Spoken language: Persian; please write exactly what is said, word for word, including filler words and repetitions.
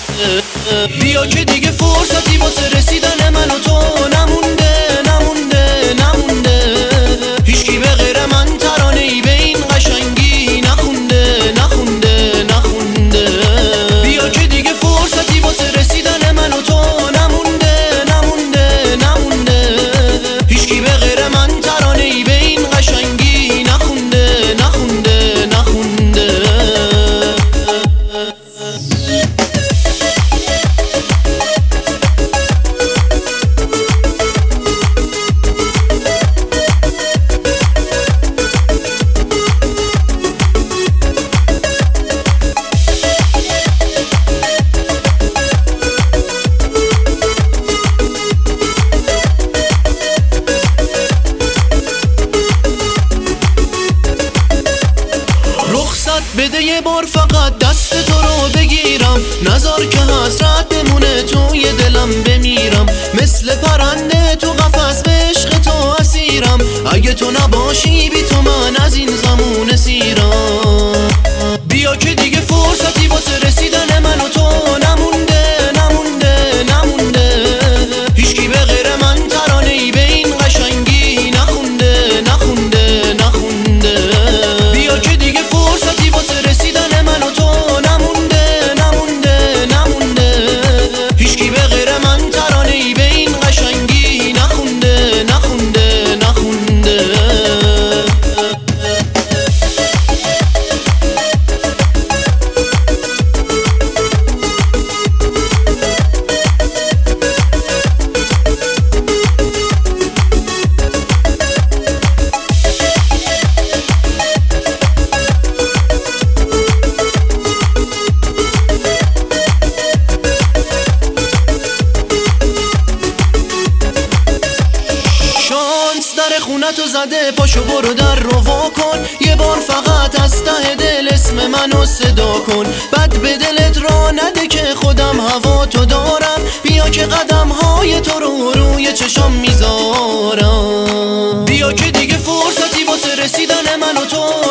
بیا که دیگه فرصتی واسه رسیدن من و تو نمونده نمونده نمونده. هیچکی به غیر من ترانه‌ای به این قشنگی نخونده نخونده نخونده. بیا که دیگه فرصتی واسه رسیدن من و تو نمونده نمونده نمونده. هیچکی به غیر من ترانه‌ای به این قشنگی نخونده نخونده نخونده. بده یه بار فقط دست تو رو بگیرم، نذار که حسرت بمونه توی دلم بمیرم. مثل پرنده تو قفس به عشق تو اسیرم، اگه تو نباشی بی تو من از این زمون سیرم. بیا که دیگه فرصتی واسه رسیدن من و تو نمونده نمونده نمونده. هیچکی به غیر من ترانه‌ای به این قشنگی نخونده نخونده نخونده. بیا که دیگه فرصتی واسه رسیدن من و تو نمونده نمونده نمونده. هیچکی به غیر من ترانه‌ای به این قشنگی نخونده نخونده نخونده. در خونتو زده پاشو برو در رو وا کن، یه بار فقط از ته دل اسم منو صدا کن. بد به دلت را نده که خودم هوا تو دارم، بیا که قدم های تو رو روی چشام میذارم. بیا که دیگه فرصتی واسه رسیدن من و تو